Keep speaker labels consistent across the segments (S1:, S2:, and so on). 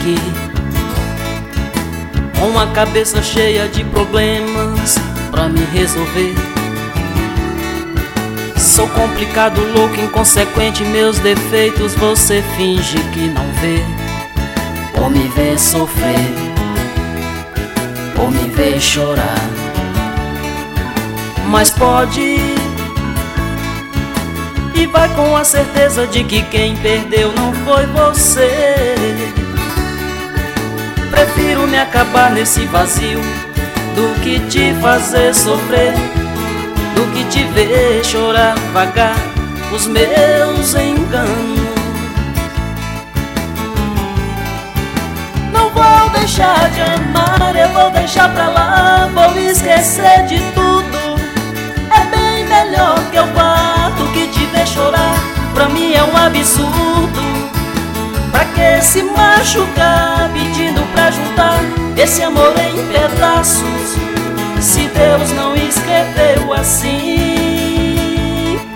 S1: aqui, com a cabeça cheia de problemas pra me resolver. Sou complicado, louco, inconsequente, meus defeitos você finge que não vê. Ou me vê sofrer, ou me vê chorar, mas pode ir e vai com a certeza de que quem perdeu não foi você. Prefiro me acabar nesse vazio do que te fazer sofrer, do que te ver chorar vagar os meus enganos. Não vou deixar de amar, eu vou deixar pra lá, vou esquecer de tudo. É bem melhor que eu vá do que te ver chorar, pra mim é um absurdo. Pra que se machucar pedindo pra juntar esse amor em pedaços, se Deus não escreveu assim?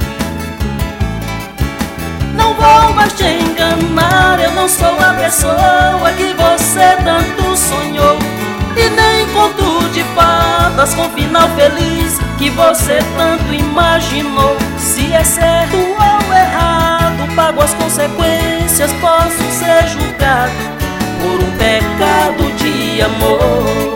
S1: Não vou mais te enganar, eu não sou a pessoa que você tanto sonhou, e nem conto de fadas com final feliz que você tanto imaginou. Se é certo ou errado, pago as consequências, posso ser julgado por um pecado de amor.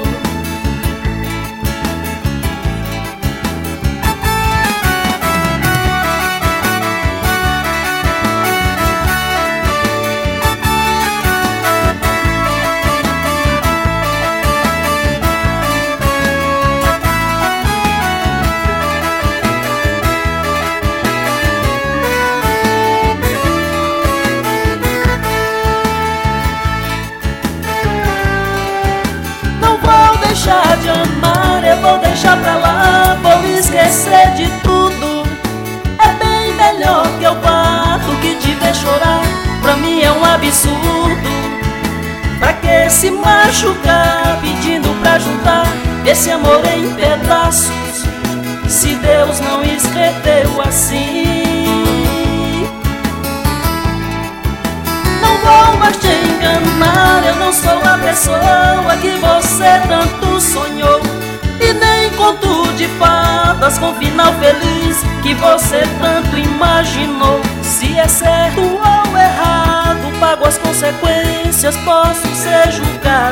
S1: Deixar de amar, eu vou deixar pra lá, vou esquecer de tudo. É bem melhor que eu vá do que te ver chorar, pra mim é um absurdo. Pra que se machucar pedindo pra juntar esse amor em pedaços, se Deus não escreveu assim? Não vou mais te enganar, eu não sou a pessoa que você tanto sonhou, e nem conto de fadas com final feliz que você tanto imaginou. Se é certo ou errado, pago as consequências, posso ser julgado